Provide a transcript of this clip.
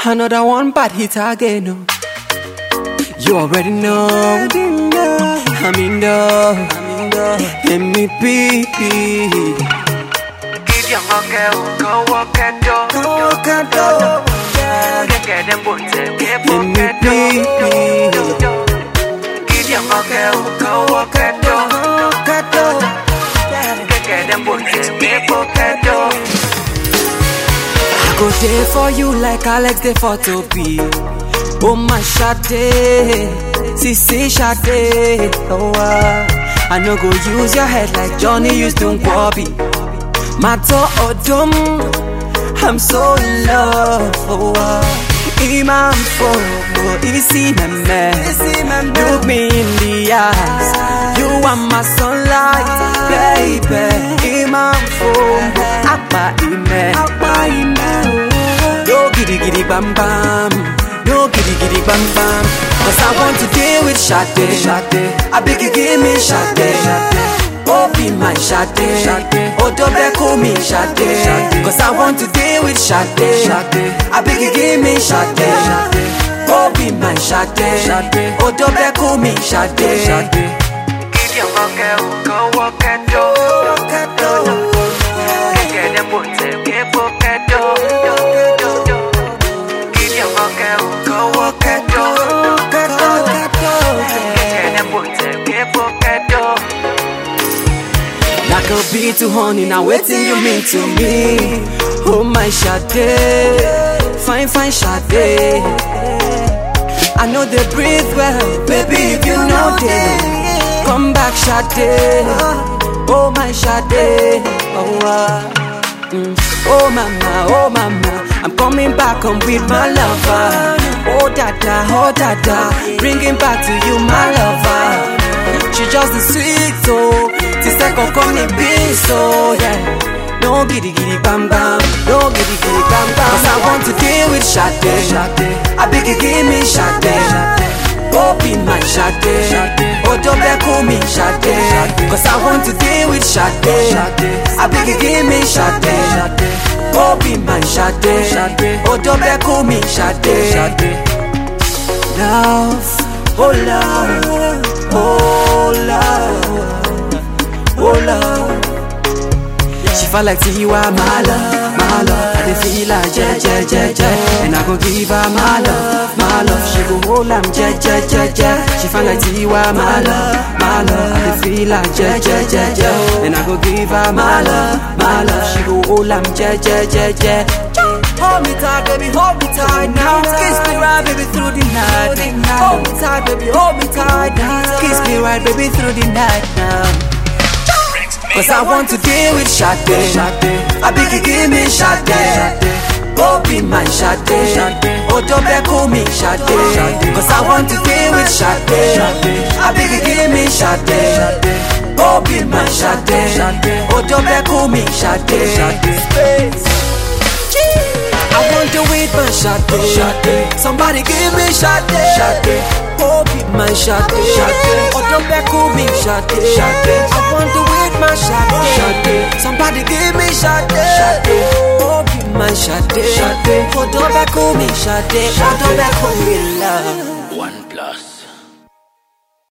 Another one bad hit again. No. You already know. I'm in the MVP. Give your girl, go walk at door. Go walk at door. Get them boys, get walk at door. Give your girl, go walk at door. Go walk at door. Get them boys, get walk at door. I go there for you like Alex dey for Toby. Oh my Sade, Sisi Sade. Oh, I no go use your head like Johnny used to Nkwobi. Mato Odom, I'm so in love. Oh, Imam for easy man. Look me in the eyes. You are my sunlight, baby. Imam for Abba Ime. No giddy giddy bam bam. No giddy giddy bam bam. Cause I want to deal with Sade. I beg you give me Sade. Oh be my Sade. Oh don't call me Sade. Cause I want to deal with Sade. I beg you give me Sade. Oh be my Sade. Oh don't call me Sade. Give your girl, go walk at door. Get them boys, get walk at door. Give your girl, go walk at door. Get them boys, get walk at door. Like a bee to honey, now waiting you mean to me. Oh my Sade, fine Sade. I know they breathe well, baby if you know they. Come back Sade, oh my Sade. Oh mama, I'm coming back home with my lover. Oh dada, bringing back to you my lover. She just a sweet soul. This second coming be so yeah. No giddy giddy bam bam. No giddy giddy bam bam. Cause I want to deal with Sade. I beg you give me Sade. Oh be my Sade. Oh don't call me Sade. Cause I want to deal with Sade. I beg you give me Sade. Oh be my Sade. Oh don't call me Sade. Love, oh love, oh love, oh love. She felt like see you are my love. I dey feel like je. And I gon' give her my love. She go hold am je. She felt like see you are my love. I dey feel like je. And I gon' give her my love. She go hold am je. Hold me tight, baby, hold me tight now. Kiss me right, baby, through the night. Hold me tight, baby, hold me tight now. Kiss me right, baby, through the night now. Cause I want to deal with Sade. I beg you give me Sade. Oh be my Sade. Oh don't call me Sade. Cause I want to deal with Sade. I beg you give me Sade. Oh be my Sade. Oh don't call me Sade. I want to wait my Sade. Somebody give me Sade. Oh be my Sade. Oh don't call me Sade. I want to wait my Sade. Somebody give me Sade. Oh be my Sade. Oh don't call me Sade. Oh don't call me love.